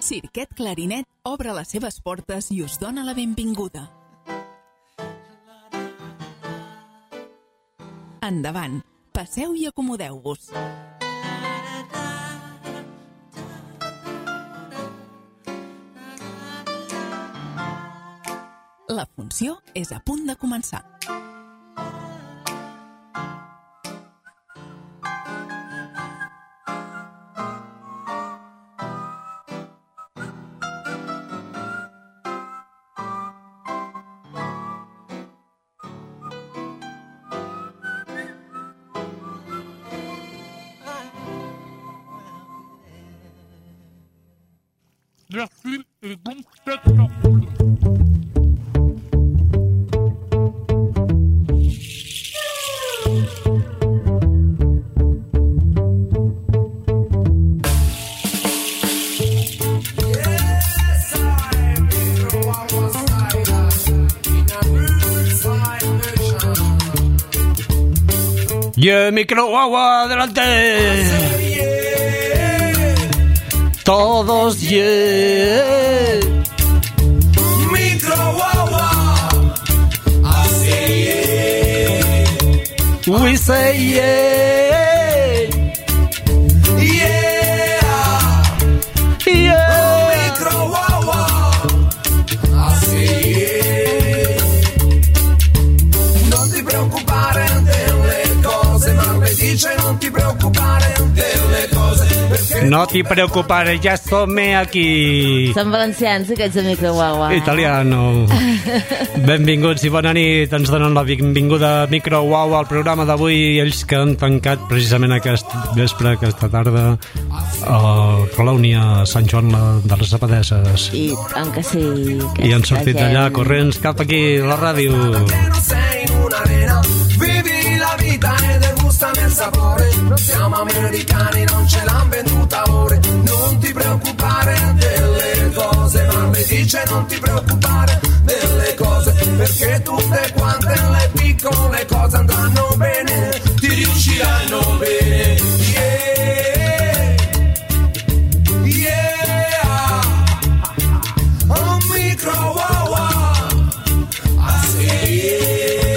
Cirquet Clarinet obre les seves portes i us dona la benvinguda. Endavant, passeu i acomodeu-vos. La funció és a punt de començar. ¡Yeah, microguagua, adelante! Todos, yeah. Microguagua, así yeah. We say yeah. Yeah. Yeah. Microguagua, así yeah. Non ti preoccupare delle cose, ma me dice non ti preoccupare delle cose. No t'hi preocupes, ja som aquí. Són valencians, aquests de Microguagua. Italiano. Benvinguts i bona nit. Ens donen la benvinguda a Microguagua al programa d'avui. Ells que han tancat precisament aquest vespre, aquesta tarda, a Colònia, Sant Joan de les Abadeses. I tant que sí. I han sortit allà corrents cap aquí, a la ràdio. Vivi la vita e degustami il sapore. Non siamo americani, non ce l'han venduta ore. Non ti preoccupare delle cose, ma mi dice non ti preoccupare delle cose, perché tutte quante le piccole cose andranno bene, ti riusciranno bene. Yeah, yeah. Oh, Microguagua, ah sì.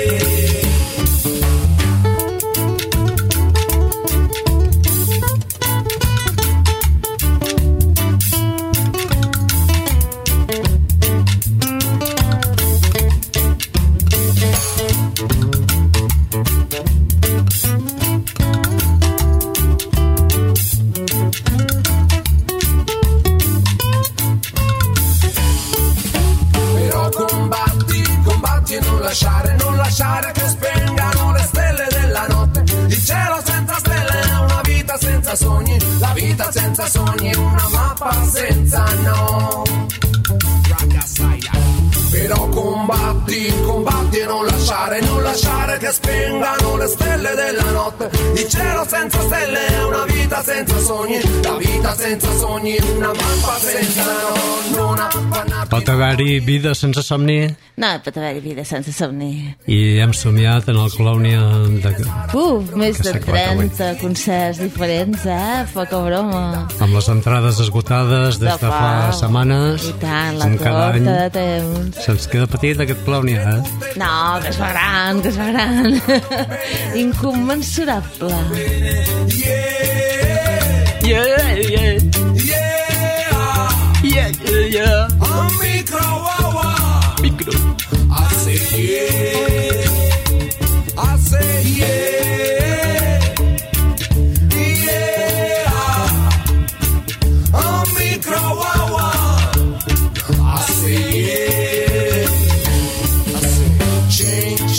Non lasciare che spengano le stelle della notte. Il cielo senza stelle è una vita senza sogni. La vita senza sogni è una mappa senza no. Però combatti e non lasciare che spengano le stelle della notte. Il cielo senza stelle è una vita senza sogni. La vita senza sogni è una mappa senza no. Pot haver-hi vida sense somni? No, pot haver-hi vida sense somni. I hem somiat en el Colònia més de 30 concerts diferents, poca broma. Amb les entrades esgotades des de fa setmanes. I tant, la torta de temps. Se'ns queda petit aquest Colònia, No, que es fa gran, Incommensurable. Yeah. Oh, Microguagua, Micro. I say yeah, I say yeah, yeah. Oh, Microguagua, I say yeah, I say change,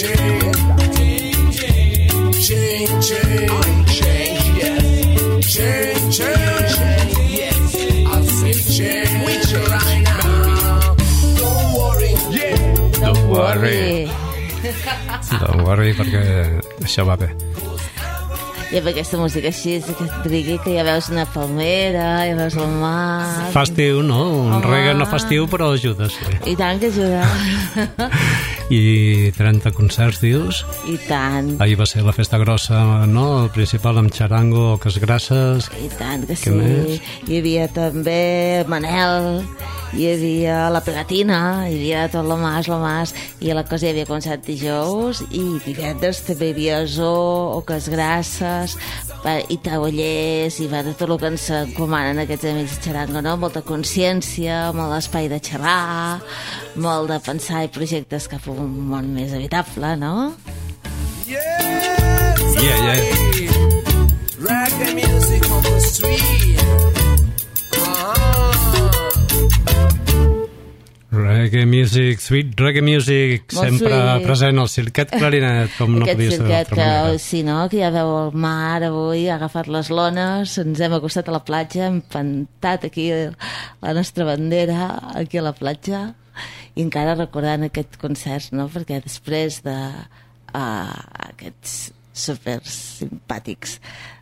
yes, change, yes, I say change right now. Don't worry, yeah. Don't worry. Don't worry, perquè això va bé. I amb aquesta música així, aquest reggae, que ja veus una palmera, ja veus el mar... Festiu, no? Un reggae no festiu, però ajuda, sí. I tant que ajuda. I 30 concerts, dius? I tant. Ahir va ser la festa grossa, no? El principal amb xarango, oques grasses. I tant que Què sí. més? Hi havia també Manel, hi havia la Pegatina, hi havia tot lo mas, i la cosa hi havia començat dijous, i divendres també hi havia Zoo, oques grasses, i taulers, i de tot el que ens encomanen aquests amics de xarango, no? Molta consciència, molt espai de xerrar, molt de pensar i projectes cap a un món més habitable, no? Yeah. Reggae music on the street. Reggae music, sweet reggae music, Molt sempre sweet. present al circuit clarinet, com no Aquest podia ser circuet d'altra manera. que, sí, no? Que ja veu el mar avui, ha agafat les lones, ens hem acostat a la platja, hem plantat aquí la nostra bandera, aquí a la platja, i encara recordant aquests concerts, no? Perquè després de aquests super simpàtics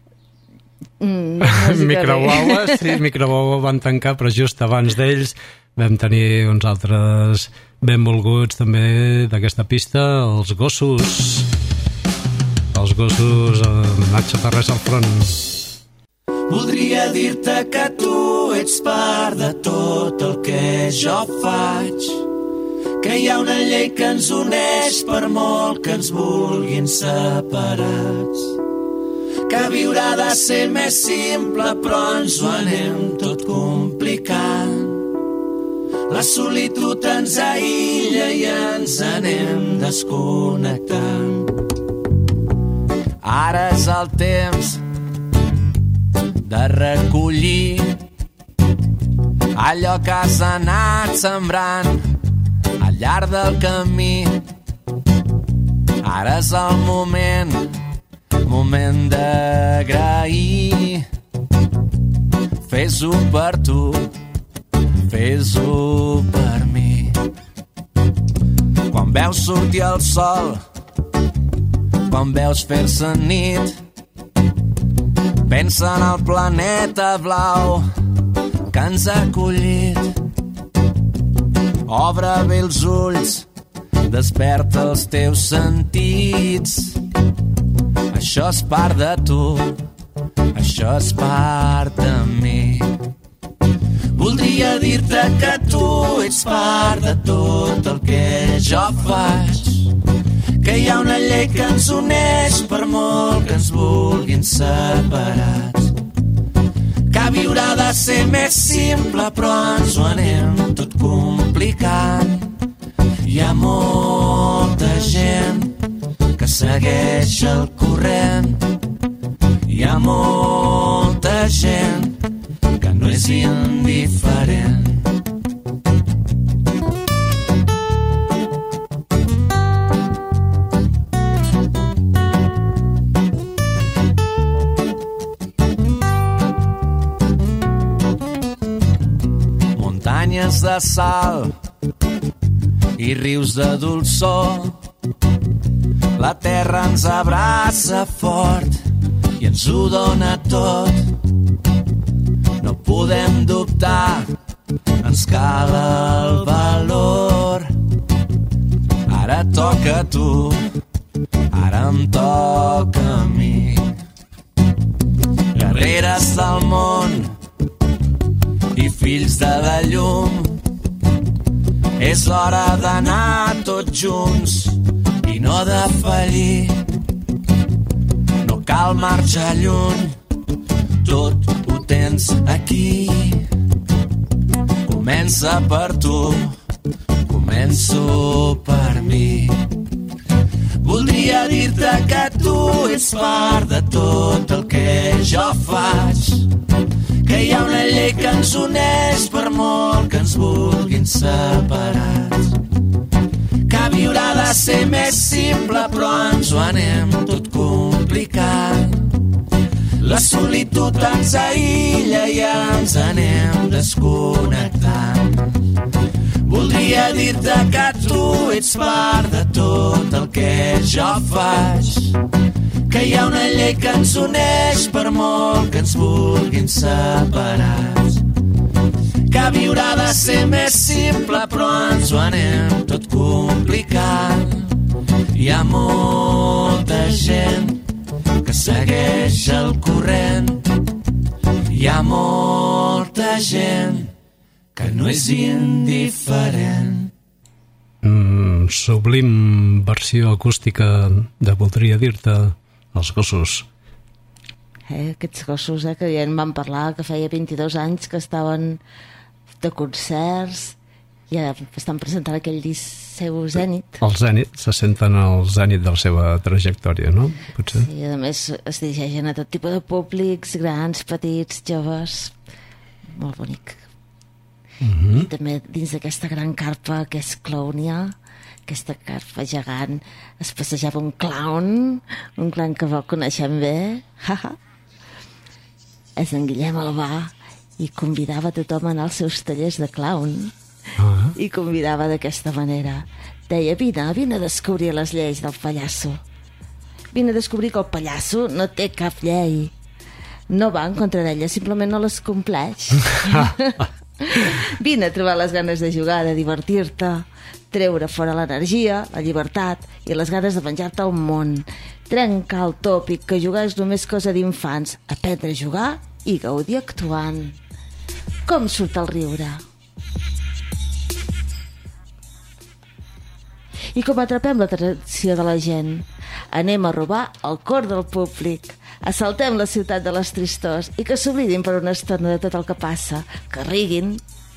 Microwaues, sí, Microwaues van tancar, però just abans d'ells vam tenir uns altres benvolguts també d'aquesta pista, els Gossos. Els Gossos amb Nacho Tarrés al front. Voldria dir-te que tu ets part de tot el que jo faig, que hi ha una llei que ens uneix per molt que ens vulguin separats, que viure ha de ser més simple però ens ho anem tot complicant. La solitud ens aïlla i ens anem desconnectant. Ara és el temps de recollir allò que has anat sembrant al llarg del camí. Ara és el moment d'agrair. Fes-ho per tu, fes-ho per mi. Quan veus sortir el sol, quan veus fer-se nit, pensa en el planeta blau que ens ha acollit. Obre bé els ulls, desperta els teus sentits. Això és part de tu, això és part de mi. Voldria dir-te que tu ets part de tot el que jo faig, que hi ha una llei que ens uneix per molt que ens vulguin separats, que viure ha de ser més simple però ens ho anem tot complicant. Hi ha molta gent que segueix el corrent, hi ha molta gent que no és indiferent. Muntanyes de sal i rius de dolçor, la terra ens abraça fort i ens ho dona tot. No podem dubtar, ens cal el valor. Ara toca a tu, ara em toca a mi. Guerreres del món i fills de la llum, és hora d'anar tots junts i no de fallir. No cal marxar lluny, tot ho tens aquí. Comença per tu, començo per mi. Voldria dir-te que tu ets part de tot el que jo faig, que hi ha una llei que ens uneix per molt que ens vulguin separats, que viure ha de ser més simple però ens ho anem tot complicant. La solitud ens aïlla i ens anem desconnectant. Voldria dir-te que tu ets part de tot el que jo faig, que hi ha una llei que ens uneix per molt que ens vulguin separats, que viure ha de ser més simple però ens ho anem tot complicant. Hi ha molta gent que segueix el corrent. Hi ha molta gent que no és indiferent. Sublim versió acústica de Voldria dir-te Els gossos. Aquests gossos que ja en vam parlar, que feia 22 anys que estaven de concerts i ara estan presentant aquell disc seu Zènit. El Zènit, se senten al Zènit de la seva trajectòria, no? Potser. Sí, a més es dirigeixen a tot tipus de públics, grans, petits, joves. Molt bonic. I també dins d'aquesta gran carpa que és Clownia, aquesta carpa gegant, es passejava un clown que el coneixem bé, és en Guillem Albà, i convidava tothom a anar als seus tallers de clown, i convidava d'aquesta manera. Deia, vine a descobrir les lleis del pallasso. Vine a descobrir que el pallasso no té cap llei. No va en contra d'ella, simplement no les compleix. Vine a trobar les ganes de jugar, de divertir-te, treure fora l'energia, la llibertat i les ganes de menjar-te al món. Trencar el tòpic que jugar és només cosa d'infants. Aprendre a jugar i gaudir actuant. Com surt el riure? I com atrapem l'atenció de la gent? Anem a robar el cor del públic. Assaltem la ciutat de les tristors i que s'oblidin per una estona de tot el que passa. Que riguin.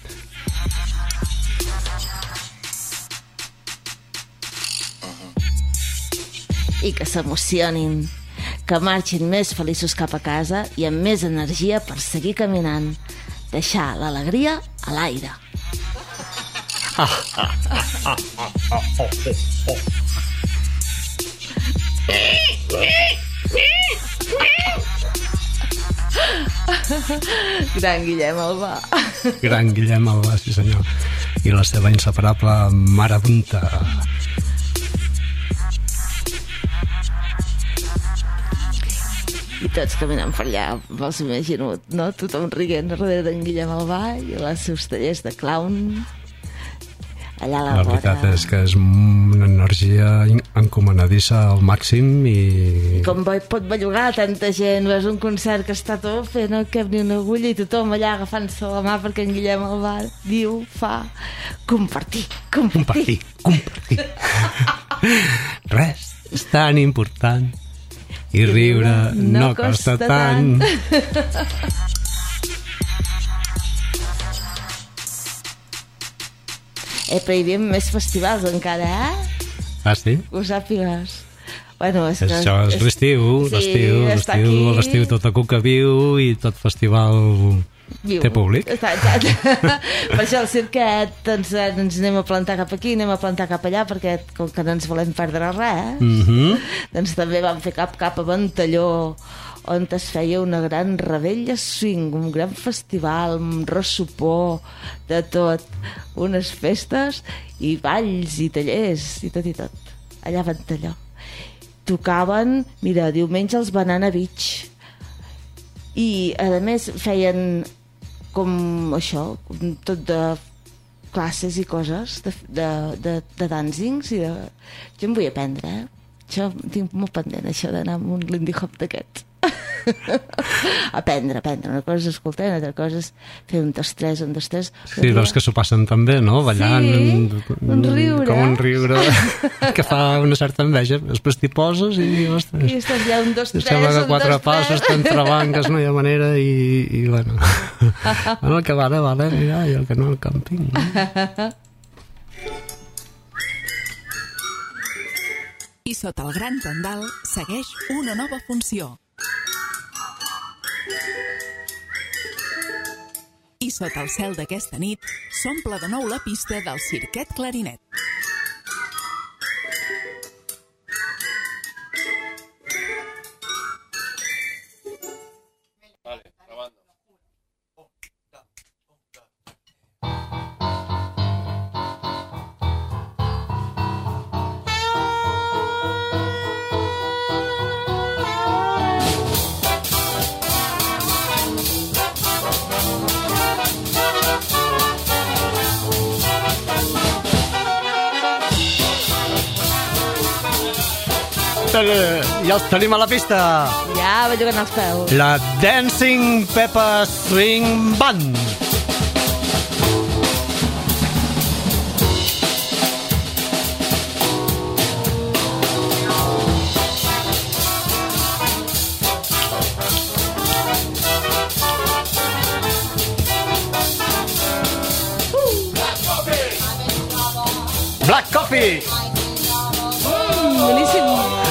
I que s'emocionin. Que marxin més feliços cap a casa i amb més energia per seguir caminant. Deixar l'alegria a l'aire. Gran Guillem Albà. Gran Guillem Albà, sí senyor. I la seva inseparable marabunta. I tots caminant per allà, vols imagino, no? Tothom riguent darrere d'en Guillem Albà i els seus tallers de clown allà a la vora. Veritat és que és una energia encomanadissa al màxim i... Com pot bellugar tanta gent, veus un concert que està tot fent, no cap ni una agulla i tothom allà agafant-se la mà perquè en Guillem Albà diu, fa, compartir. Res és tan important i riure no costa tant. Però hi havia més festivals encara, Ah, sí? Ho sàpigues. Bueno, és que... Això és l'estiu, l'estiu tot a Cuca viu i tot festival té públic. Per això el cirquet ens anem a plantar cap aquí, anem a plantar cap allà, perquè com que no ens volem perdre res, doncs també vam fer cap a Ventalló, on es feia una gran rebella swing, un gran festival, un ressopó, de tot, unes festes i balls i tallers i tot, allà a Ventalló. Tocaven, mira, diumenge els Banana Beach i a més feien com això, tot de classes i coses de dancings i de... Jo em vull aprendre, això tinc molt pendent, això d'anar amb un Lindy Hop d'aquests. Aprendre. Una cosa és escoltar, una altra cosa és fer un, dos, tres. Sí, veus que s'ho passen també, no? Ballant. Sí, un riure. Com un riure que fa una certa enveja. Després t'hi poses i, ostres... I estàs allà un, dos, tres, sembla que quatre passos t'entrebanques, no hi ha manera i bueno... Bueno, el que vale, mira, i el que no, el càmping, no? I sota el gran tendal segueix una nova funció. I sota el cel d'aquesta nit s'omple de nou la pista del Cirquet Clarinet. Ja els tenim a la pista. Ja, va jugant els peus. La Dancing Pepper Swing Band. Black Coffee. Boníssim.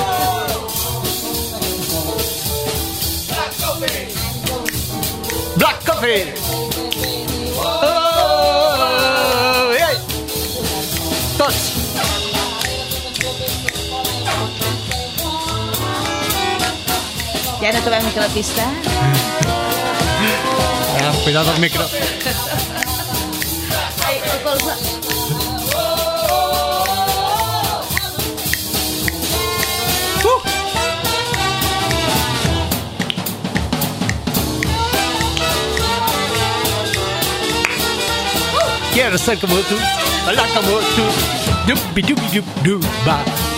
Black Coffee. Oh, ei. Tots. Ja no trobem mica la pista. Cuidado el micro. Ai, el colze. Quiero ser como tú, hablar como tú. Dubi dubi dub duba.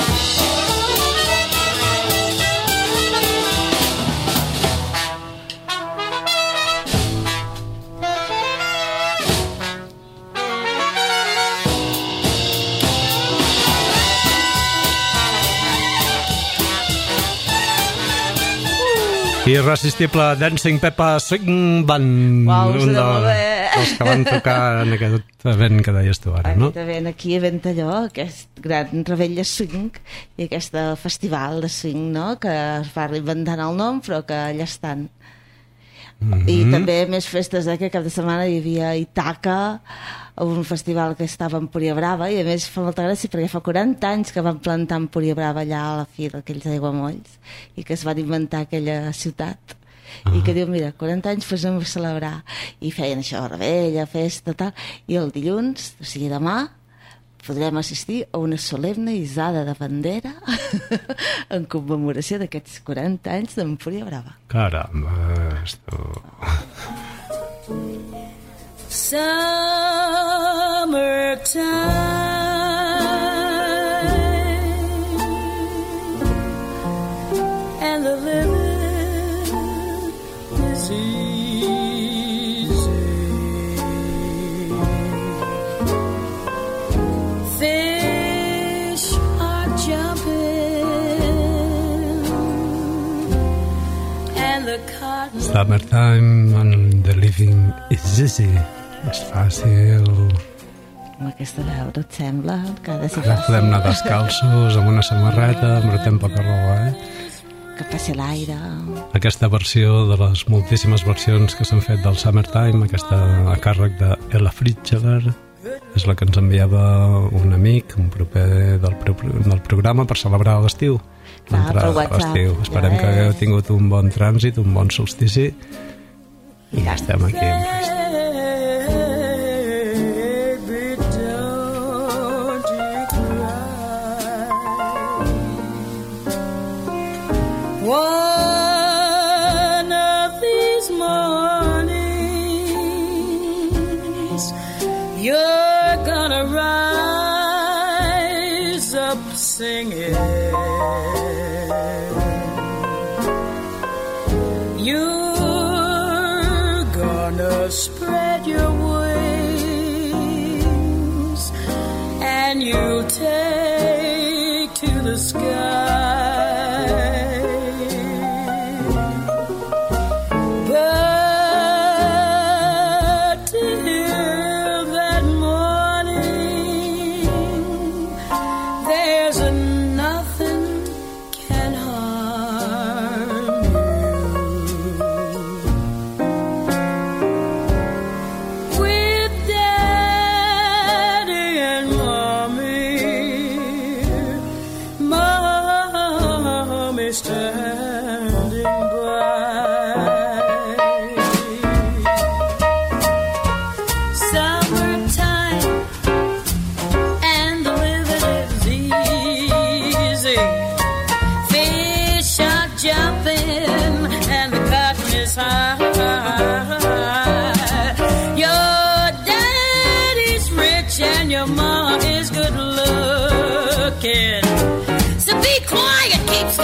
Irresistible Dancing Pepper Swing Band. Uau, un molt bé. dels que van tocar en aquest event que deies tu ara, no? Aquest event aquí a Ventalló, aquest gran rebell de swing i aquest festival de swing, no?, que es va reinventant el nom, però que allà estan. I també més festes, que cap de setmana hi havia Itaca, un festival que estava a Empúria Brava, i a més fa molta gràcia perquè fa 40 anys que van plantar Empúria Brava allà a la fi d'aquells aiguamolls i que es van inventar aquella ciutat. I que diu, mira, 40 anys anem a celebrar, i feien això, rebella, festa, tal, i el dilluns, o sigui demà, podrem assistir a una solemne isada de bandera en commemoració d'aquests 40 anys d'Empúria Brava. Caramba, esto... Summertime and the living is easy. Fish are jumping and the cotton. Summertime and the living is easy. És fàcil. Amb aquesta veu, no et sembla? Que ha de ser Ara podem anar descalços, amb una samarreta, embrutem poca roba, que passi l'aire. Aquesta versió de les moltíssimes versions que s'han fet del Summertime, aquesta a càrrec de Ella Fitzgerald, és la que ens enviava un amic, un proper del programa per celebrar l'estiu. Clar, per WhatsApp. Esperem que hagueu tingut un bon trànsit, un bon solstici, i ja estem aquí amb festa. One of these mornings, you're gonna rise up singing. You're gonna spread your wings and you'll take to the sky. So be quiet, keep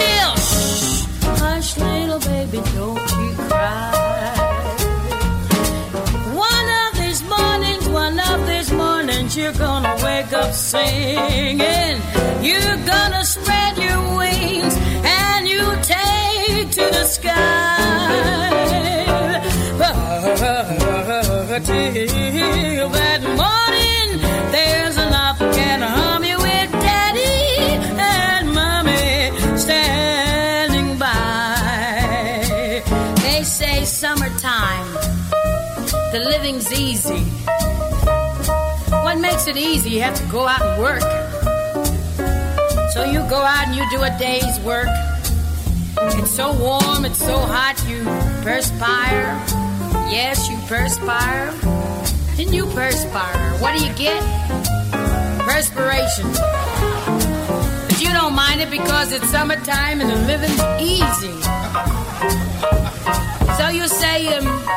singing. You're gonna spread your wings and you take to the sky. But till that morning, there's enough can harm you with Daddy and Mommy standing by. They say summertime, the living's easy. What makes it easy? You have to go out and work. So you go out and you do a day's work. It's so warm, it's so hot, you perspire. Yes, you perspire. And you perspire. What do you get? Perspiration. But you don't mind it because it's summertime and the living's easy. So you say,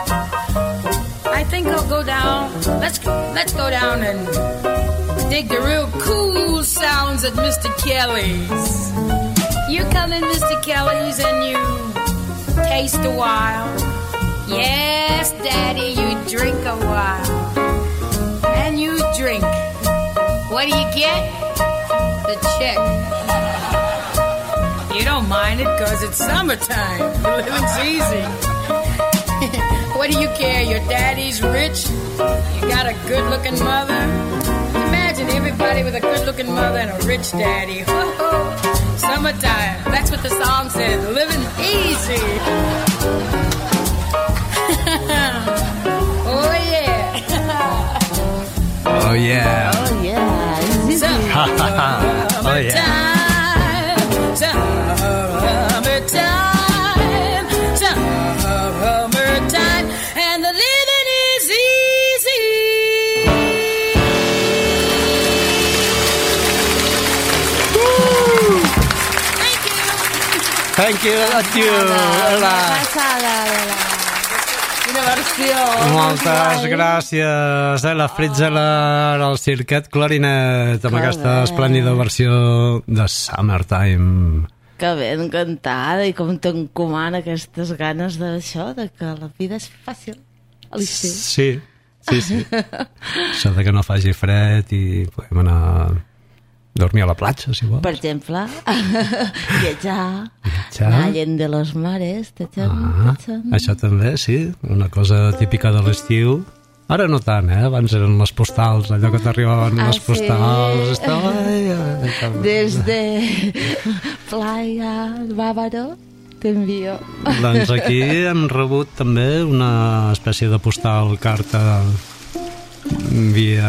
I think I'll go down. Let's go down and dig the real cool sounds at Mr. Kelly's. You come in Mr. Kelly's and you taste a while. Yes, Daddy, you drink a while. And you drink. What do you get? The check. You don't mind it because it's summertime. The living's easy. What do you care? Your daddy's rich. You got a good-looking mother. Imagine everybody with a good-looking mother and a rich daddy. Summertime. That's what the song says. Living easy. Oh, yeah. Oh, yeah. Oh, yeah. Oh, yeah. Summertime, and the living is easy. Woo! Thank you, Ella. Quina versió. Moltes gràcies, Ella Fritzler, al Cirquet Clarinet, amb aquesta esplèndida versió de Summertime. Que ben cantada, i com t'encomana aquestes ganes d'això, de que la vida és fàcil a l'estiu. Sí. Això de que no faci fred i podem anar a dormir a la platja, si vols. Per exemple, viatjar, anar lent de los mares, això també, sí, una cosa típica de l'estiu. Ara no tant, abans eren les postals, allò que t'arribaven les postals. Des de Playa Bávaro t'envio. Doncs aquí hem rebut també una espècie de postal, carta via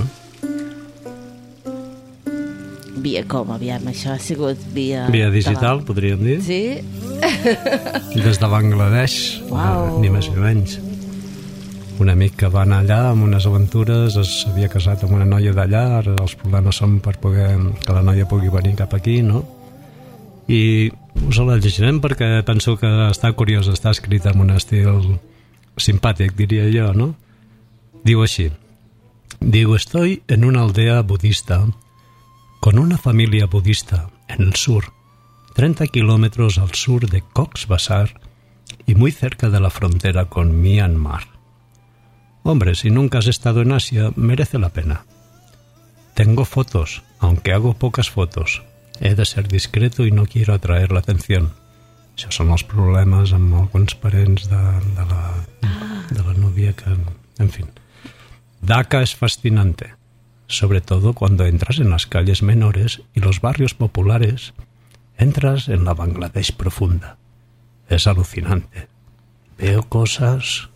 com, aviam, això ha sigut via digital, podríem dir. Sí. Des de Bangladesh, ni més ni menys. Un amic que va anar allà amb unes aventures, s'havia casat amb una noia d'allà, ara els problemes són per poder que la noia pugui venir cap aquí, no? I us la llegirem perquè penso que està curiós, està escrit en un estil simpàtic, diria jo, no? Diu així. Diu, estoy en una aldea budista con una familia budista en el sur, 30 kilómetros al sur de Cox's Bazar y muy cerca de la frontera con Myanmar. Hombre, si nunca has estado en Asia, merece la pena. Tengo fotos, aunque hago pocas fotos. He de ser discreto y no quiero atraer la atención. Això són els problemes amb alguns parents de la novia que... En fin. Dhaka es fascinante, sobre todo cuando entras en las calles menores y los barrios populares, entras en la Bangladesh profunda. Es alucinante. Veo cosas...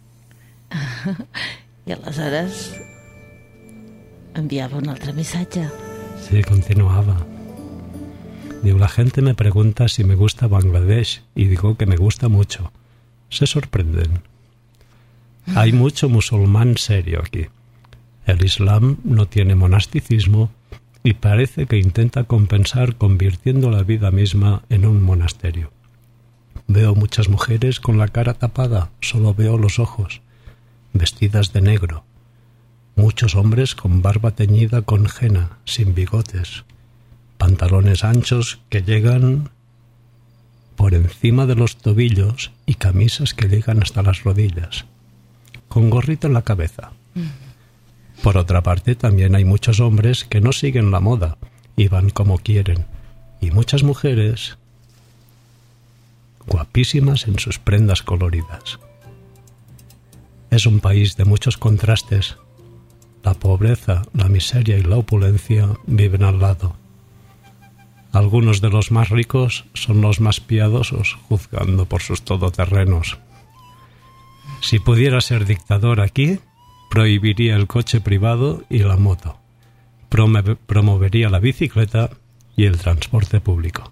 I aleshores enviava un altre missatge. Sí, continuaba. Digo, la gente me pregunta si me gusta Bangladesh y digo que me gusta mucho. Se sorprenden. Hay mucho musulmán serio aquí. El Islam no tiene monasticismo y parece que intenta compensar convirtiendo la vida misma en un monasterio. Veo muchas mujeres con la cara tapada, solo veo los ojos, vestidas de negro. Muchos hombres con barba teñida con henna, sin bigotes, pantalones anchos que llegan por encima de los tobillos y camisas que llegan hasta las rodillas, con gorrito en la cabeza. Por otra parte, también hay muchos hombres que no siguen la moda y van como quieren, y muchas mujeres guapísimas en sus prendas coloridas. Es un país de muchos contrastes. La pobreza, la miseria y la opulencia viven al lado. Algunos de los más ricos son los más piadosos, juzgando por sus todoterrenos. Si pudiera ser dictador aquí, prohibiría el coche privado y la moto. Promovería la bicicleta y el transporte público.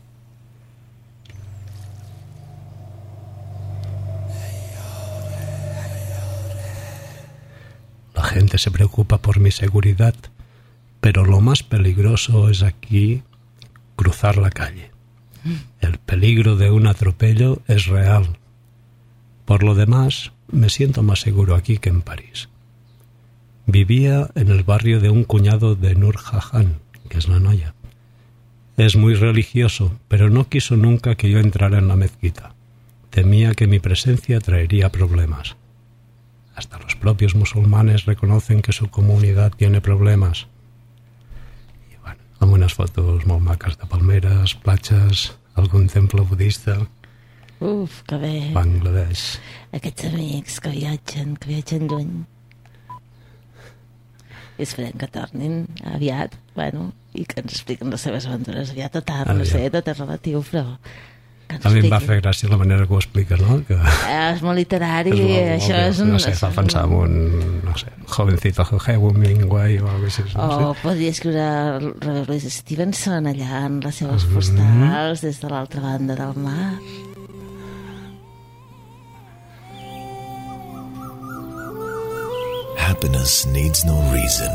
La gente se preocupa por mi seguridad, pero lo más peligroso es aquí cruzar la calle. El peligro de un atropello es real. Por lo demás, me siento más seguro aquí que en París. Vivía en el barrio de un cuñado de Nur Jahan, que es la Noya. Es muy religioso, pero no quiso nunca que yo entrara en la mezquita. Temía que mi presencia traería problemas. Hasta los propios musulmanes reconocen que su comunidad tiene problemas. I bueno, amb unes fotos molt maques de palmeres, platges, algun temple budista. Uf, que bé. Bangladesh. Aquests amics que viatgen lluny. I esperem que tornin aviat, bueno, i que ens expliquen les seves aventures aviat o tard, no sé, tot és relatiu, però... A mi em va fer gràcia la manera que ho expliques, no? Que és molt literari, això és un... No sé, fa pensar en un, no sé, jovencito Hemingway o alguna cosa així. O podria escriure Louise Stevenson allà en les seves postals des de l'altra banda del mar. Happiness needs no reason.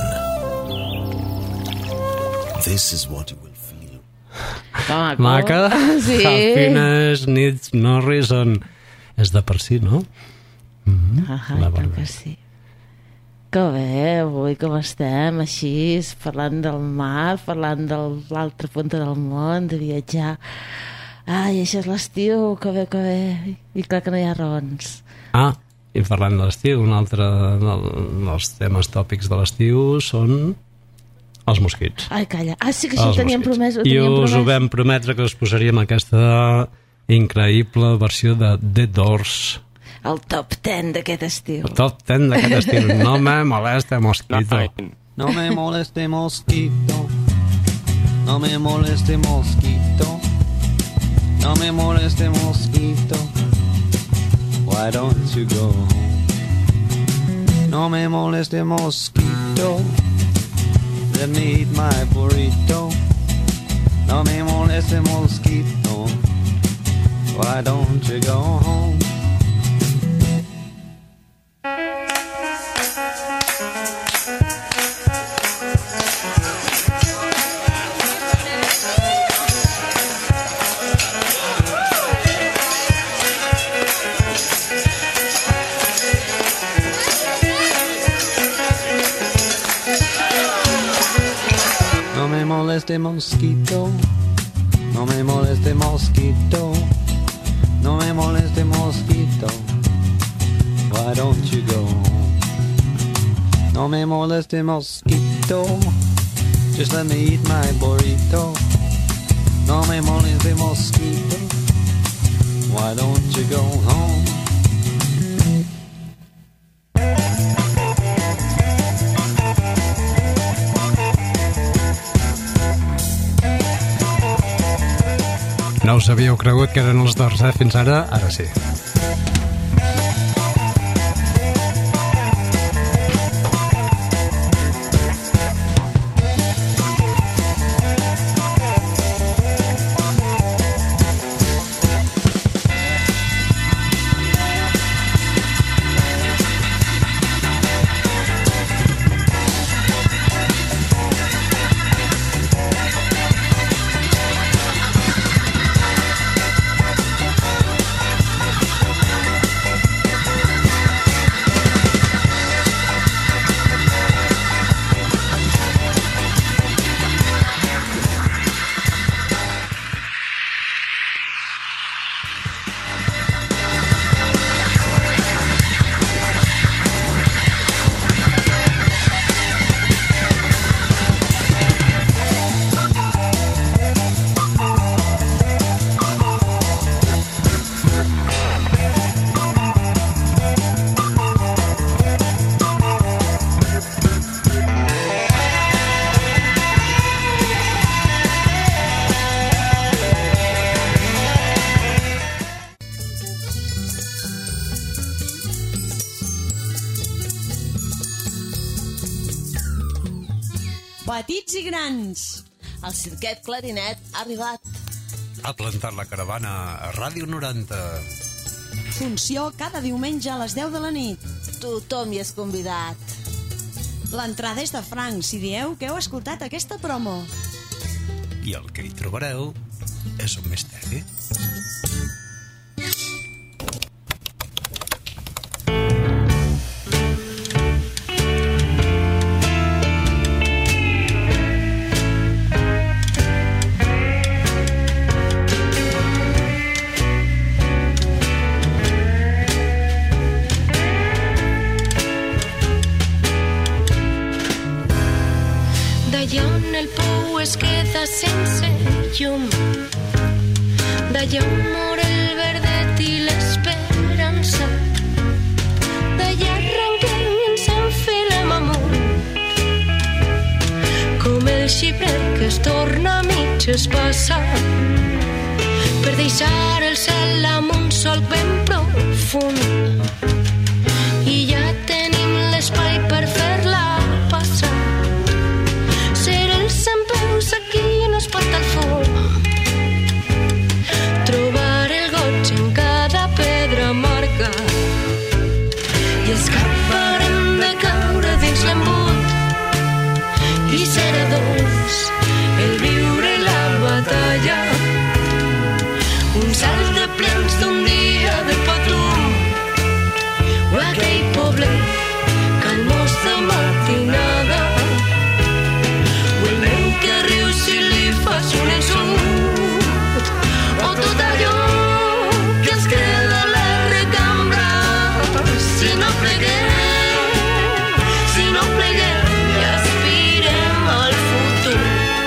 This is what you will feel. Maca. Sí. Happiness needs no reason. És de per si, no? La veritat que sí. Que bé, avui com estem, així, parlant del mar, parlant de l'altra punta del món, de viatjar. Ai, això és l'estiu, que bé, que bé. I clar que no hi ha raons. Ah, i parlant de l'estiu, un altre dels temes tòpics de l'estiu són els mosquits. Ai, calla. Ah, sí que això ho teníem promès. I us ho vam prometre que us posaríem aquesta increïble versió de The Doors. El top 10 d'aquest estiu. El top 10 d'aquest estiu. No me moleste mosquito. No me moleste mosquito. No me moleste mosquito. No me moleste mosquito. Why don't you go home? No me moleste mosquito. Let me eat my burrito. No me moleste mosquito. Why don't you go home? No me moleste mosquito, no me moleste mosquito, no me moleste mosquito, why don't you go home? No me moleste mosquito, just let me eat my burrito. No me moleste mosquito, why don't you go home? No us havíeu cregut que eren els Doors, fins ara? Ara sí. petits i grans. El cirquet Clarinet ha arribat. Ha plantat la caravana a Ràdio 90. Funció cada diumenge a les 10 de la nit. Tothom hi és convidat. L'entrada és de franc si dieu que heu escoltat aquesta promo. I el que hi trobareu és un misteri. D'allà on el pou es queda sense llum, d'allà on mor el verdet i l'esperança, d'allà arrenquem i ens enfilem amunt, com el xiprer que es torna a mitges passat, per deixar el cel amb un solc ben profund, i ja tenim l'espai per fer-la passar. Aquí no es pot al fum, trobar el goig en cada pedra marca, i escaparem de caure dins l'embut, i serà dolç el viure la batalla, un salt de plens d'un dia de patum, o aquell poblet calmós de matinada, que riu si li fas un insult, o tot allò que ens queda a la recambra. Si no pleguem i aspirem al futur.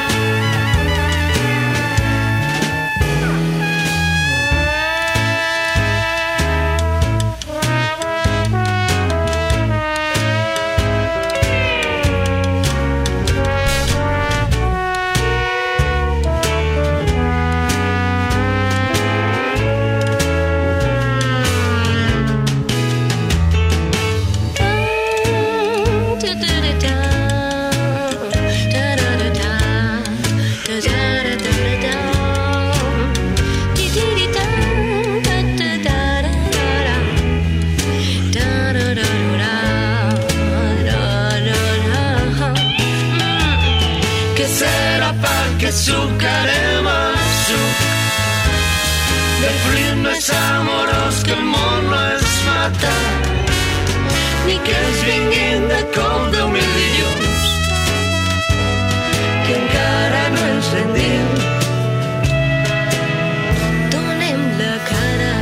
Sucarem el suc del fruit més amorós, que el món no és matar, ni que ens vinguin de cop 10.000 dilluns, que encara no ens rendim. Donem la cara.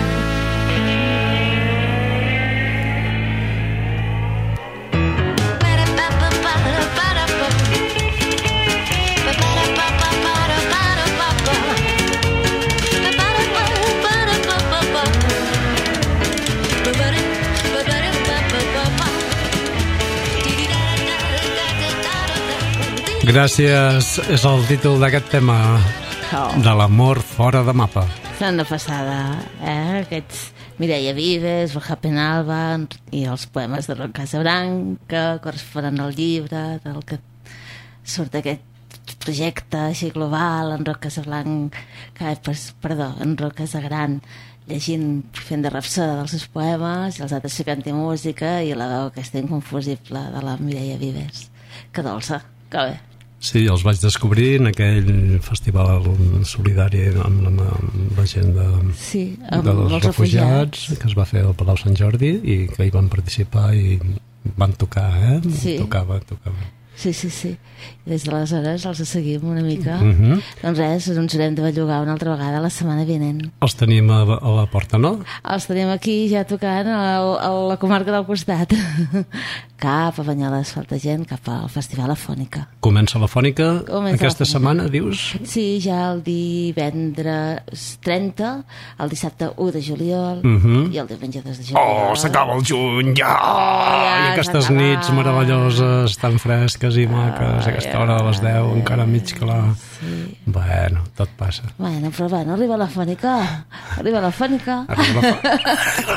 Gràcies és el títol d'aquest tema, de l'amor fora de mapa. És una passada, Aquests Mireia Vives, Borja Penalba i els poemes de Ron Casabranca corresponen al llibre del que surt aquest projecte així global, en Ron Casablanca, en Ron Casagran, llegint, fent de rapsoda dels seus poemes, i els altres ficant música, i la veu aquesta inconfusible de la Mireia Vives. Que dolça, que bé. Sí, els vaig descobrir en aquell festival solidari amb la gent dels refugiats que es va fer al Palau Sant Jordi i que hi van participar i van tocar, Sí. Tocava. Sí. Des d'aleshores els seguim una mica. Doncs res, ens haurem de bellugar una altra vegada la setmana vinent. Els tenim a la porta, no? Els tenim aquí ja tocant a la comarca del costat. Cap a Banyoles falta gent, cap al Festival Afònica. Comença la Fònica aquesta setmana, dius? Sí, ja el divendres 30, el dissabte 1 de juliol i el diumenge 2 de juliol. Oh, s'acaba el juny, ja! I aquestes nits meravelloses, tan fresques i maques, a aquesta hora de les 10, encara mig clar. Sí. Bueno, tot passa. Però arriba la Fònica. Arriba la Fònica.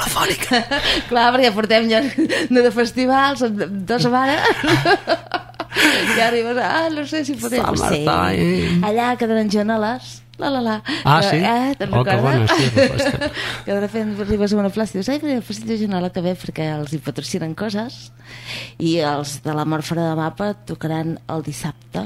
Fònica. Clar, perquè portem ja de festivals 2 setmanes. Ja arribes, no sé si podem... Summertime. Allà quedaran genoles. Sí? Te'n Que bona, sí, resposta. Que de repente arribes a una plaça i dius, mira, el Passeig de Genola que ve perquè els hi patrocinen coses, i els de l'Amor fora de mapa tocaran el dissabte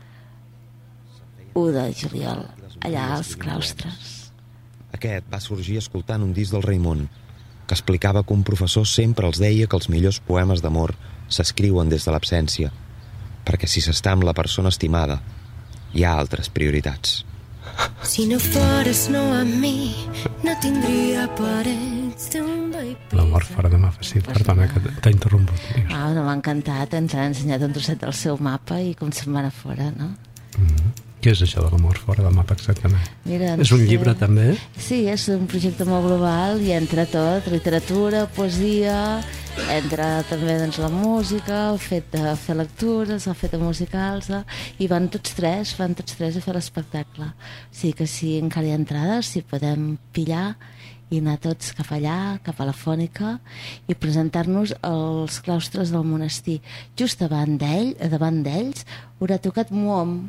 1 de juliol allà als claustres. Aquest va sorgir escoltant un disc del Raimon que explicava que un professor sempre els deia que els millors poemes d'amor s'escriuen des de l'absència, perquè si s'està amb la persona estimada hi ha altres prioritats. Si no fores no amb mi, no tindria parets d'un baby. L'Amor fora de mapa, sí, perdona que t'ha interromput. No, m'ha encantat, ens ha ensenyat un trosset del seu mapa i com se'n van a fora, no? Què és això de l'Amor fora de mapa exactament? Mira, és un llibre també? Sí, és un projecte molt global i entra tot, literatura, poesia, entra també doncs, la música, el fet de fer lectures, el fet de musicals, i van tots tres a fer l'espectacle. O sigui que si encara hi ha entrades, si podem pillar i anar tots cap allà, cap a la Fònica, i presentar-nos als claustres del monestir. Just davant d'ells haurà tocat Muom.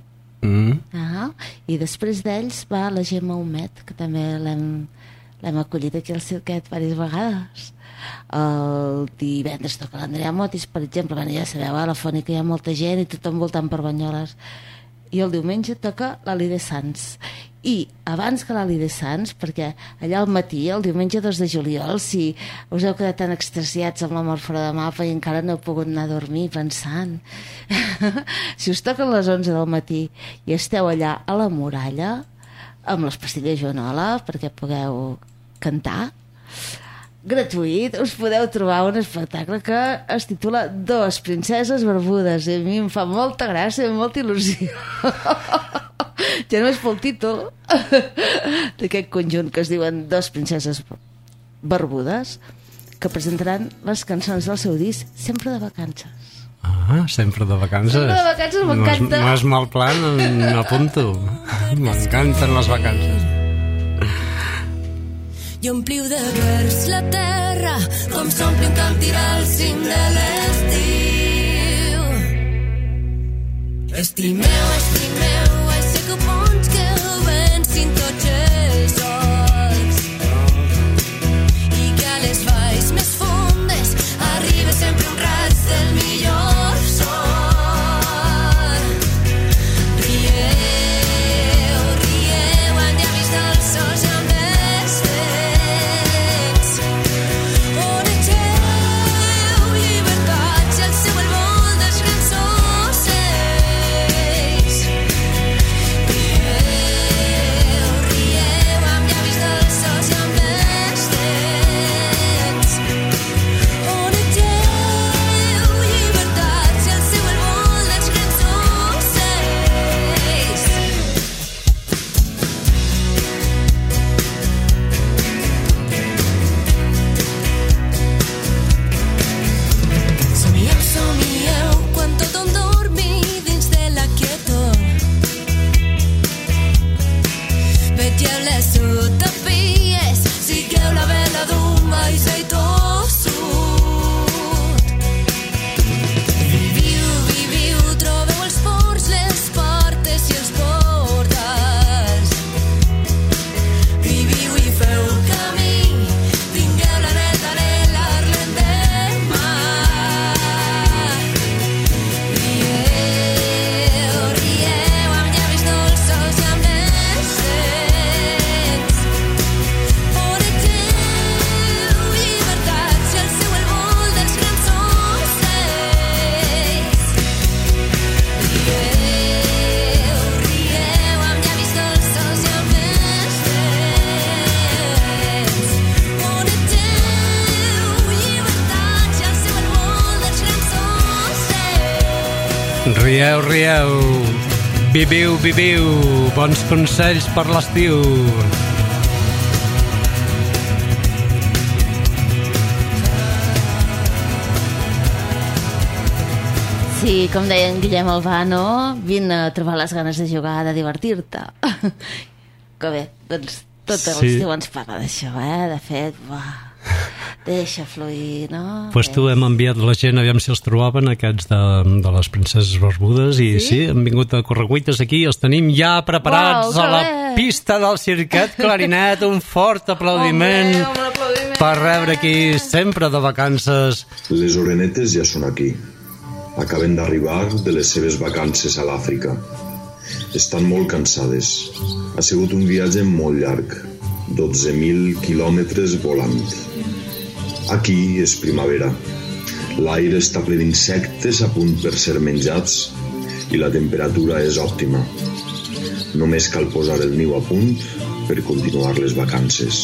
I després d'ells va la Gemma Humet, que també l'hem acollit aquí al circuit diverses vegades. El divendres toca l'Andrea Motis, per exemple. Ja sabeu, a la Fònica hi ha molta gent i tothom voltant per Banyoles. I el diumenge toca l'Ali de Sants. I abans que l'Ali de Sants, perquè allà al matí, el diumenge 2 de juliol, si us heu quedat tan extasiats amb l'Amor fora de mapa i encara no heu pogut anar a dormir pensant, si us toquen les 11 del matí i esteu allà a la Muralla amb les pastilles Joanola perquè pugueu cantar gratuït, us podeu trobar un espectacle que es titula Dos princeses barbudes, i a mi em fa molta gràcia i molta il·lusió. Ja només pel títol d'aquest conjunt que es diuen Dos princeses barbudes, que presentaran les cançons del seu disc Sempre de vacances. Sempre de vacances. Sempre de vacances, m'encanta. No és mal plan, m'apunto. M'encanten les vacances. I ompliu de vers la terra com s'ompli un camp tirar al cim de l'estiu. Estimeu, així copons que vencin tots els sols i que a les valls més fondes arriba sempre un raig del millor sol. Rieu amb llavis dolços i amb els vents. Onegeu llibertats i el seu el vol dels grans ocells. Rieu amb llavis dolços i amb els dents. Onegeu llibertats i el seu el vol dels grans ocells. Somieu quan tothom dormi dins de la quietor. Vetlleu les utopies, sigueu la vela d'un vaixell tossut. Viviu, trobeu els ports, les portes i els portals. Viviu i feu camí, tingueu la neta de l'endemà. Rieu amb llavis dolços i amb els dents. Onegeu llibertats i el seu el vol dels grans ocells. Rieu amb llavis dolços i amb els dents. Onegeu llibertats i el seu el vol dels grans ocells. Rieu. Viviu. Bons consells per l'estiu. Sí, com deia en Guillem Albano, vine a trobar les ganes de jugar, de divertir-te. Que bé, doncs tot l'estiu ens parla d'això, De fet, Deixa fluir, no? Pues tu hem enviat la gent, aviam si els trobaven, aquests de les princeses barbudes, i sí, han vingut a correcuites aquí, els tenim ja preparats a la pista del Cirquet Clarinet. Un fort aplaudiment per rebre aquí sempre de vacances. Les orenetes ja són aquí. Acaben d'arribar de les seves vacances a l'Àfrica. Estan molt cansades. Ha sigut un viatge molt llarg, 12.000 quilòmetres volant. Aquí és primavera. L'aire està ple d'insectes a punt per ser menjats i la temperatura és òptima. Només cal posar el niu a punt per continuar les vacances.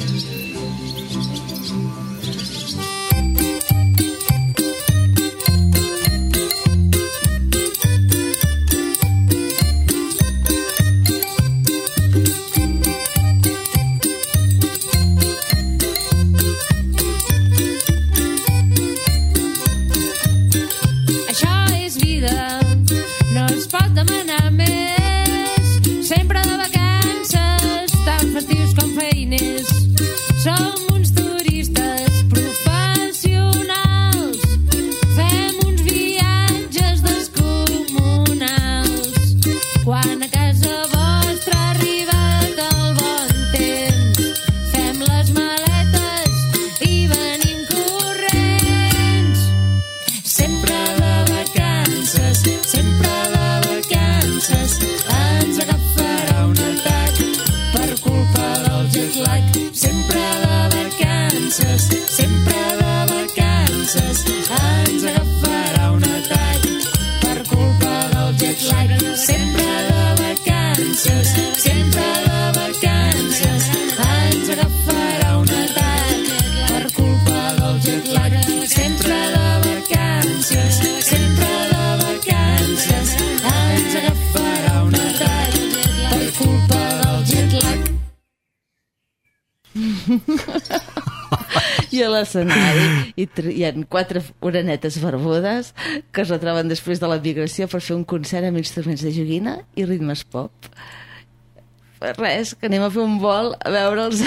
I a l'escenari hi ha 4 orenetes barbudes que es retroben després de la migració per fer un concert amb instruments de joguina i ritmes pop. Res, que anem a fer un vol a veure'ls.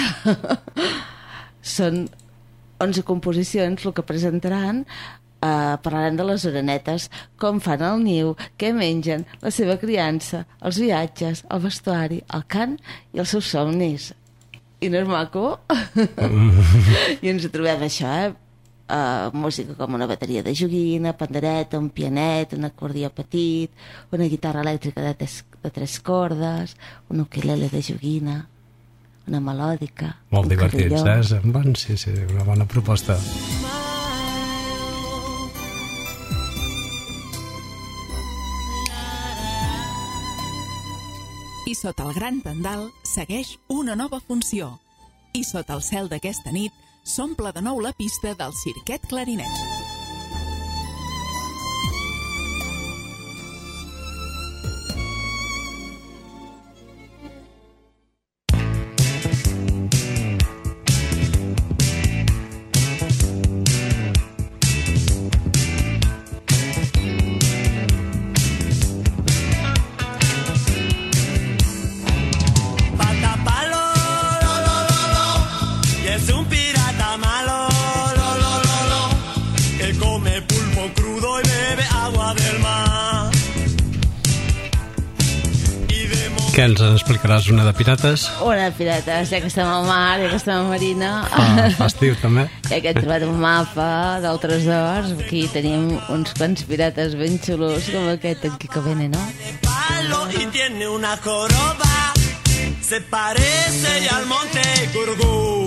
Són 11 composicions el que presentaran. Parlaran de les orenetes, com fan el niu, què mengen, la seva criança, els viatges, el vestuari, el cant i els seus somnis. I no és maco? I ens trobem això, música com una bateria de joguina, pandereta, un pianet, un acordió petit, una guitarra elèctrica de 3 cordes, un ukulele de joguina, una melòdica, molt divertits, eh? Sí, una bona proposta. I sota el gran tendal segueix una nova funció. I sota el cel d'aquesta nit s'omple de nou la pista del Cirquet Clarinet. Què ens explicaràs, una de pirates? Una de pirates, ja que estem al mar, ja que estem a Marina. Fa estiu, també. Ja que he trobat un mapa del tresor, aquí tenim uns quants pirates ben xulos, com aquest en Kiko Veneno. Y tiene una joroba, se parece al monte Gurugú.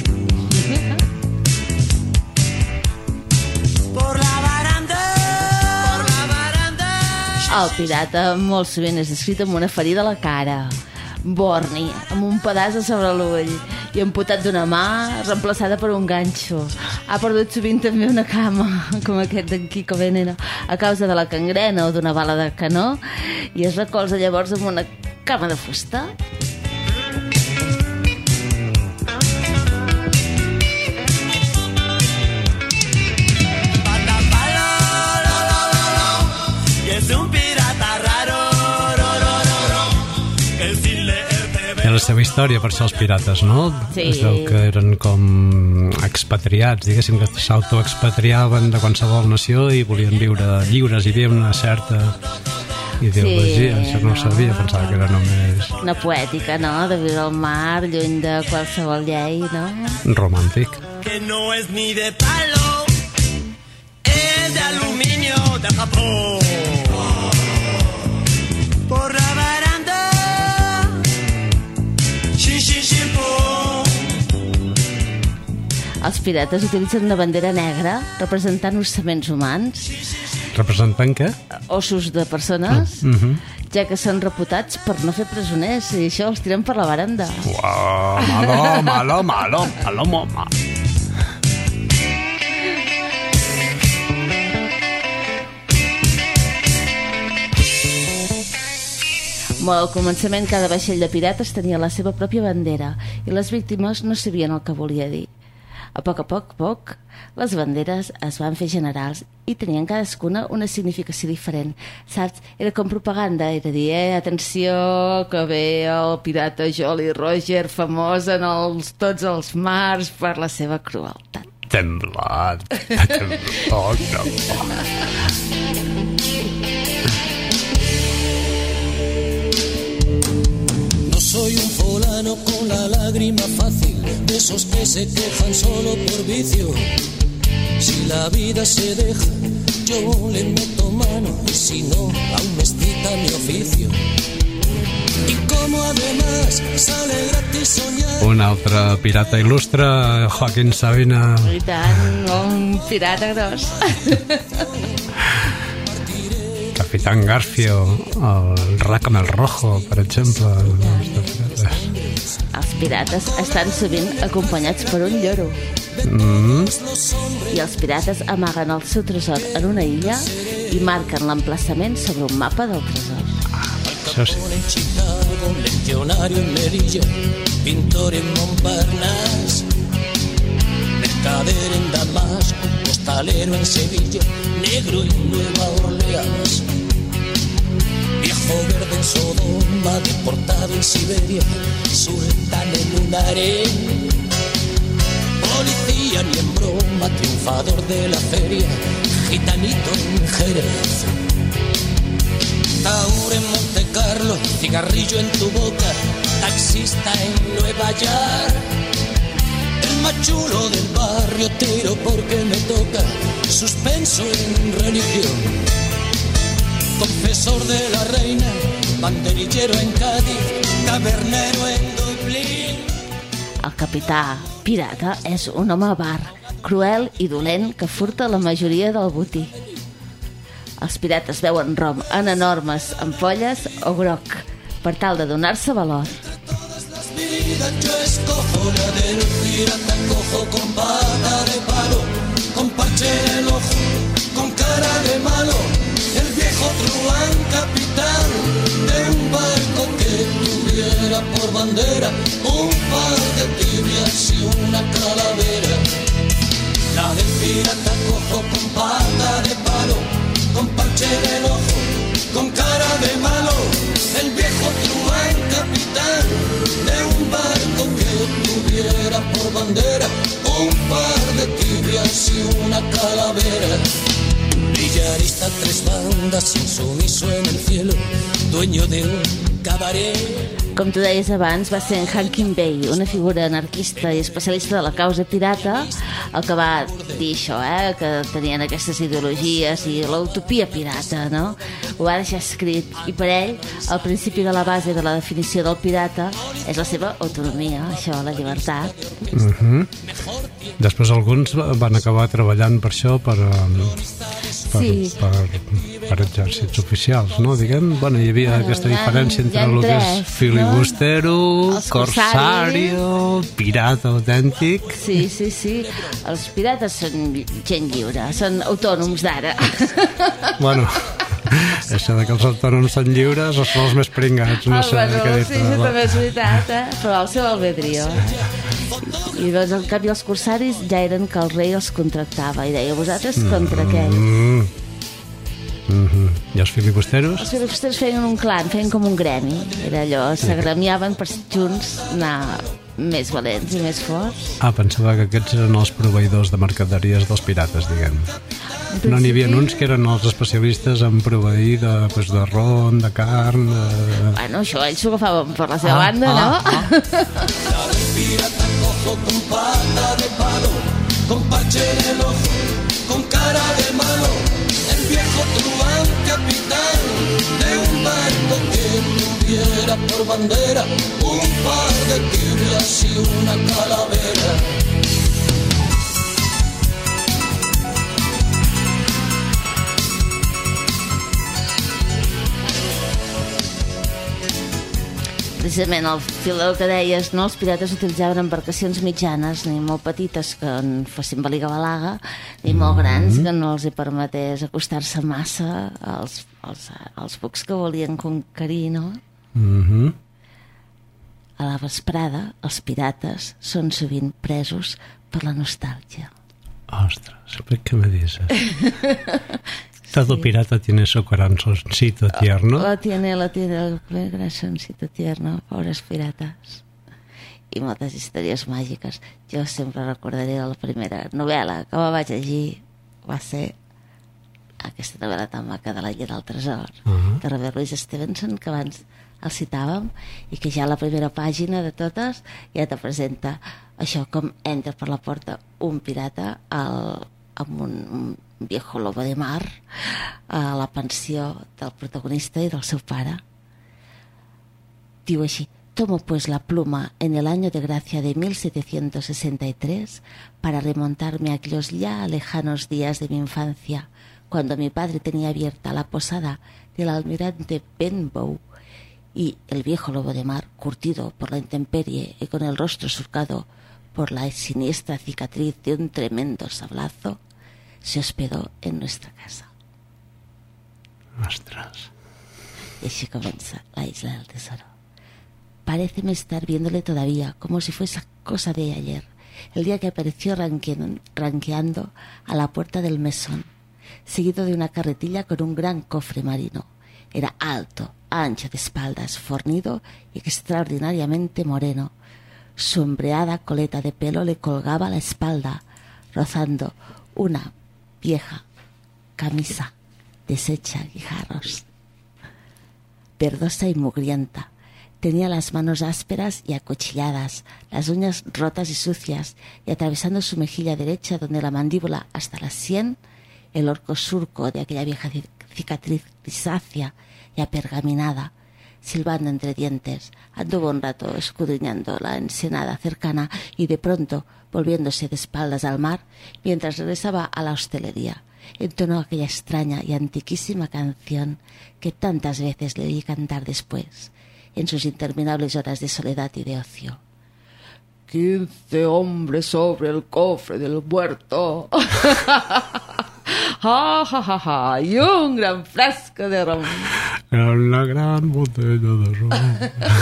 Por la baranda. El pirata molt sovint és descrit amb una ferida a la cara, borni, amb un pedaç a sobre l'ull i amputat d'una mà, reemplaçada per un ganxo. Ha perdut sovint també una cama, com aquest d'en Kiko Veneno, a causa de la gangrena o d'una bala de canó, i es recolza llavors amb una cama de fusta. Es un pirata raro, ro, ro, ro, ro. El sin leerte Té la seva història, per això els pirates, no? Sí. Es veu que eren com expatriats, diguéssim, que s'autoexpatriaven de qualsevol nació i volien viure lliures, hi havia una certa ideologia, Sí. això no ho sabia, pensava que era només Una poètica, no?, de viure al mar, lluny de qualsevol llei, no? romàntic. Que no es ni de palo, es de aluminio de Japón. Por la baranda, xin, xin, xin, pum. Els pirates utilitzen una bandera negra representant ossaments humans, Representant què? ossos de persones, ja que són reputats per no fer presoners, i això els tiren per la baranda. Uau, malo, malo. Molt al començament, cada vaixell de pirates tenia la seva pròpia bandera i les víctimes no sabien el que volia dir. A poc, les banderes es van fer generals i tenien cadascuna una significació diferent. Saps? Era com propaganda, era dir, atenció, que ve el pirata Jolly Roger, famós en tots els mars per la seva crueltat. Temblat. No soy un fulano con la lágrima fácil, de esos que se quejan solo por vicio. Si la vida se deja, yo le meto mano, y si no, aún me excita mi oficio. Y como además sale gratis soñar. Un altre pirata il·lustre, Joaquín Sabina. I tant, un pirata gros. Capitán Garfio, el Rácamel Rojo, per exemple. Els pirates estan sovint acompanyats per un lloro. I els pirates amaguen el seu tresor en una illa i marquen l'emplaçament sobre un mapa del tresor. Això sí. En Chicago, legionario en Melilla, pintor en Montparnasse, mercader en Damasco, costalero en Sevilla, negro en Nueva Orleans, viejo verde en Sodoma, deportado en Siberia, sultán en un harén, policía ni en broma, triunfador de la feria, gitanito en Jerez, taur en Monte Carlo, cigarrillo en tu boca, taxista en Nueva York, el más chulo del barrio, tiro porque me toca, suspenso en religión, confesor de la reina, banderillero en Cádiz, tabernero en Dublín. El capità pirata és un home avar, cruel i dolent que furta la majoria del botí. Els pirates beuen rom en enormes ampolles o groc per tal de donar-se valor. Yo escojo la del pirata cojo con pata de palo, con parche en el ojo, con cara de malo, el viejo truán capitán de un barco que tuviera por bandera un par de tibias y una calavera. La del pirata cojo con pata de palo, con parche en el ojo, con cara de malo, el viejo truán capitán de un barco que tuviera por bandera un par de tibias y una calavera. Billarista, tres bandas, insumiso en el cielo, dueño de un cabaret. Com tu deies abans, va ser en Hankin Bay, una figura anarquista i especialista de la causa pirata, el que va dir això, que tenien aquestes ideologies i l'utopia pirata, no? Ho va deixar escrit, i per ell, el principi de la base de la definició del pirata és la seva autonomia, això, la llibertat. Després alguns van acabar treballant per això, per exèrcits oficials, no? Diguem, bueno, hi havia aquesta diferència entre el que és filibustero, corsario, pirata autèntic. Sí. Els pirates són gent lliure, són autònoms d'ara. Bueno, això de que els autònoms són lliures o són els més pringats, no sé què dir-te. Sí, també és veritat, però el seu albedrío. I doncs, en canvi, els corsaris ja eren que el rei els contractava i deia, vosaltres contra què? I els filibusteros? Els filibusteros feien un clan, feien com un gremi. Era allò, s'agremiaven per junts anar més valents i més forts. Pensava que aquests eren els proveïdors de mercaderies dels pirates, diguem. No n'hi havia uns que eren els especialistes en proveir de ron, de carn... Bueno, això ells s'ho agafaven per la seva banda, no? Pirata cojo con pata de palo, con parche en el ojo, con cara de malo, el viejo truán capitán de un barco que tuviera por bandera un par de tibias y una calavera. Precisament al fil del que deies, no? Els pirates utilitzaven embarcacions mitjanes, ni molt petites que en fossin baliga-balaga, ni molt grans que no els hi permetés acostar-se massa als bucs que volien conquerir, no? A la vesprada, els pirates són sovint presos per la nostàlgia. Ostres, ¿qué me dices? Todo pirata tiene su corazoncito tierno. La tiene el corazoncito tierno, pobres pirates. I moltes històries màgiques. Jo sempre recordaré la primera novel·la que vaig llegir, va ser aquesta novel·la tan maca de La Illa del Tresor, de Robert Louis Stevenson, que abans el citàvem, i que ja a la primera pàgina de totes ja te presenta això, com entra per la porta un pirata amb un viejo lobo de mar a la pensió del protagonista y del seu pare. Diu així: tomo pues la pluma en el año de gracia de 1763 para remontarme a aquellos ya lejanos días de mi infancia, cuando mi padre tenía abierta la posada del almirante Benbow y el viejo lobo de mar, curtido por la intemperie y con el rostro surcado por la siniestra cicatriz de un tremendo sablazo, se hospedó en nuestra casa. Ostras. Y así comienza La Isla del Tesoro. Paréceme estar viéndole todavía, como si fuese cosa de ayer, el día que apareció ranqueando a la puerta del mesón, seguido de una carretilla con un gran cofre marino. Era alto, ancho de espaldas, fornido y extraordinariamente moreno. Su embreada coleta de pelo le colgaba a la espalda, rozando una vieja camisa deshecha a guijarros, verdosa y mugrienta. Tenía las manos ásperas y acuchilladas, las uñas rotas y sucias, y atravesando su mejilla derecha, donde la mandíbula hasta la sien, el orco surco de aquella vieja cicatriz grisácea y apergaminada. Silbando entre dientes, anduvo un rato escudriñando la ensenada cercana y de pronto, volviéndose de espaldas al mar, mientras regresaba a la hostelería, entonó aquella extraña y antiquísima canción que tantas veces le oí cantar después, en sus interminables horas de soledad y de ocio. 15 hombres sobre el cofre del muerto. Ja, ja, ja, ja, y un gran frasco de ron. La gran botella de ron.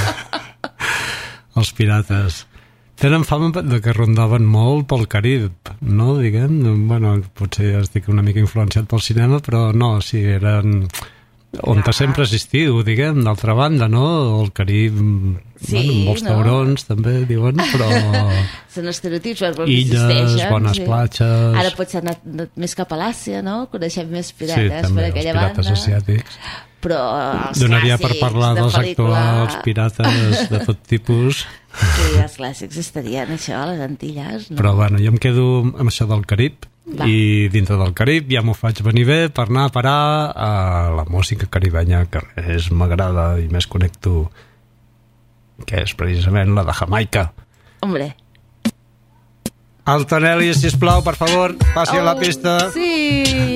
Els pirates tenen fama de que rondaven molt pel Carib, no? Diguem, bueno, potser estic una mica influenciat pel cinema, però no, sí, eren on sempre ha existit, diguem, d'altra banda, no? El Carib, sí, bueno, molts taurons, també, diuen, però... Són estereotips, però illes, bones platges... Ara potser han anat més cap a l'Àsia, no? Coneixem més pirates també, per aquella banda. Sí, també, els pirates asiàtics. Però els donaria clàssics per parlar dels actuals pirates de tot tipus. Sí, els clàssics estarien això a les Antilles, no? Però bueno, jo em quedo amb això del Carib. Va. I dintre del Carib ja m'ho faig venir bé per anar a parar a la música caribenya que més m'agrada i més connecto, que és precisament la de Jamaica. Hombre. Antonelli, sisplau, per favor, passi a la pista. Sí.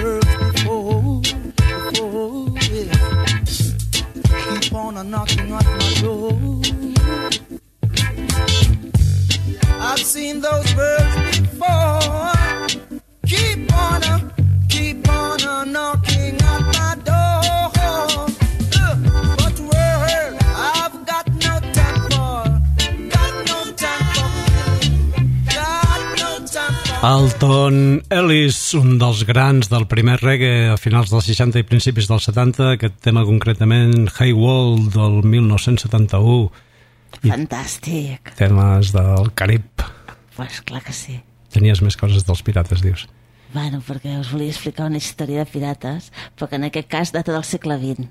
birds before, yeah. Keep on a knocking at my door. I've seen those birds before. Keep on a knocking at my door. But world, I've got no time for. Alton Ellis, un dels grans del primer reggae a finals dels 60 i principis dels 70, aquest tema concretament Hey World del 1971. Fantàstic. Temes del Carib. Pues clar que sí. Tenies més coses dels pirates, dius? Bueno, perquè us volia explicar una història de pirates, però que en aquest cas data del segle XX,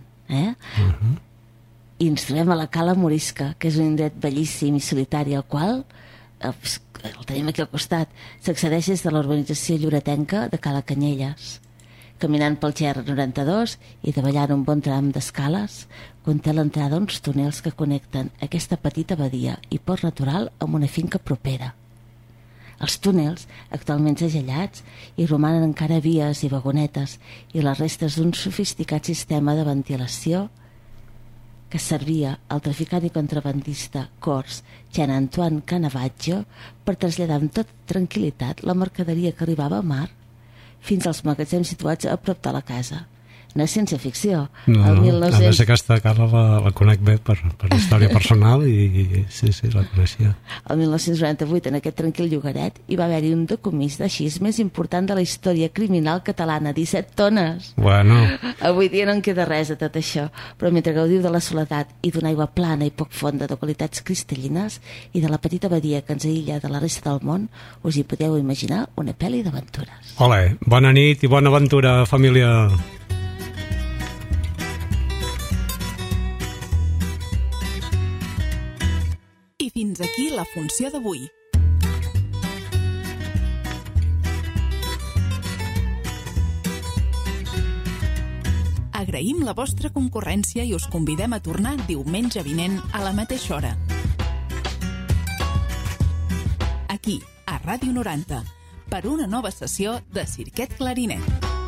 I ens trobem a la Cala Morisca, que és un indret bellíssim i solitari, al qual el tenim aquí al costat, s'accedeix des de la urbanització lloretenca de Cala Canyelles. Caminant pel GR92 i davallant un bon tram d'escales, conté l'entrada a uns túnels que connecten aquesta petita badia i port natural amb una finca propera. Els túnels, actualment segellats, hi romanen encara vies i vagonetes i les restes d'un sofisticat sistema de ventilació que servia al traficant i contrabandista cors Jean-Antoine Canavaggio per traslladar amb tota tranquil·litat la mercaderia que arribava a mar fins als magatzems situats a prop de la casa. No és ciència-ficció. No, a més aquesta cara la conec bé per història personal i sí, la coneixia. El 1998, en aquest tranquil llogaret, hi va haver-hi un decomís de xis més important de la història criminal catalana, 17 tones. Bueno. Avui dia no en queda res de tot això, però mentre gaudiu de la soledat i d'una aigua plana i poc fonda de qualitats cristal·lines i de la petita badia que ens aïlla de la resta del món, us hi podeu imaginar una pel·li d'aventures. Ole, bona nit i bona aventura, família. I fins aquí la funció d'avui. Agraïm la vostra concurrència i us convidem a tornar diumenge vinent a la mateixa hora. Aquí, a Ràdio 90, per una nova sessió de Cirquet Clarinet.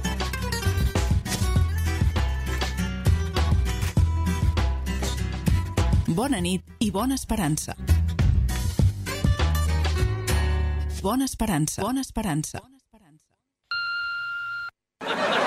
Bona nit i bona esperança. Bona esperança. Bona esperança.